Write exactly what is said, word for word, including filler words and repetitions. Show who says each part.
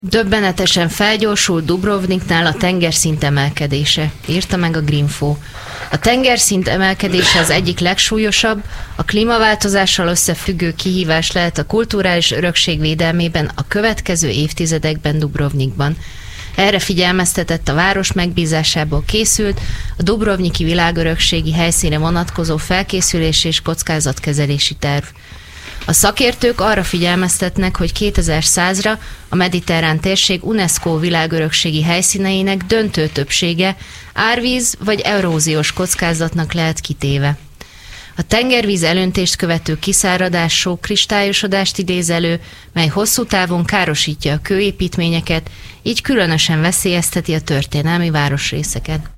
Speaker 1: Döbbenetesen felgyorsult Dubrovniknál a tengerszint emelkedése, írta meg a Greenfo. A tengerszint emelkedése az egyik legsúlyosabb, a klímaváltozással összefüggő kihívás lehet a kulturális örökség védelmében a következő évtizedekben Dubrovnikban. Erre figyelmeztetett a város megbízásából készült a Dubrovniki világörökségi helyszínre vonatkozó felkészülés és kockázatkezelési terv. A szakértők arra figyelmeztetnek, hogy kétezer-százra a mediterrán térség UNESCO világörökségi helyszíneinek döntő többsége árvíz vagy eróziós kockázatnak lehet kitéve. A tengervíz elöntést követő kiszáradás sok kristályosodást idéz elő, mely hosszú távon károsítja a kőépítményeket, így különösen veszélyezteti a történelmi városrészeket.